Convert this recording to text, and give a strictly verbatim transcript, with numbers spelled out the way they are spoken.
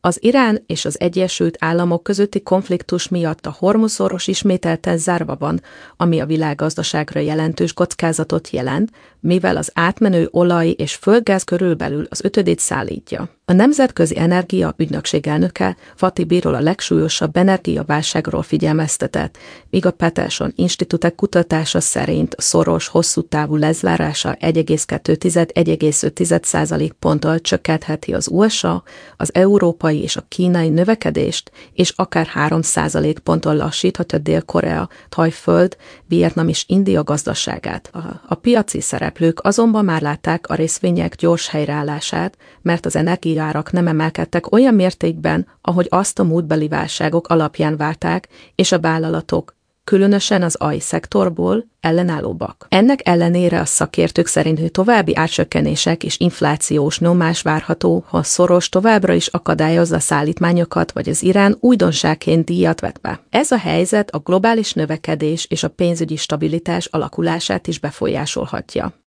Az Irán és az Egyesült Államok közötti konfliktus miatt a Hormuz-szoros ismételten zárva van, ami a világgazdaságra jelentős kockázatot jelent, mivel az átmenő olaj és földgáz körülbelül az ötödét szállítja. A Nemzetközi Energia Ügynökség elnöke Fatih Birol a legsúlyosabb energiaválságról figyelmeztetett, míg a Peterson Institute kutatása szerint a szoros, hosszú távú lezárása egy egész kettő - egy egész öt százalékponttal csökkentheti az u es á, az európai és a kínai növekedést, és akár három százalékponttal lassíthatja Dél-Korea, Thaiföld, Vietnam és India gazdaságát. A, a piaci szereplők azonban már látták a részvények gyors helyreállását, mert az energiaárak nem emelkedtek olyan mértékben, ahogy azt a múltbeli válságok alapján várták, és a vállalatok, különösen az á i szektorból ellenállóbbak. Ennek ellenére a szakértők szerint, hogy további árcsökkenések és inflációs nyomás várható, ha szoros továbbra is akadályozza a szállítmányokat, vagy az Irán újdonságként díjat vet be. Ez a helyzet a globális növekedés és a pénzügyi stabilitás alakulását is befolyásolhatja.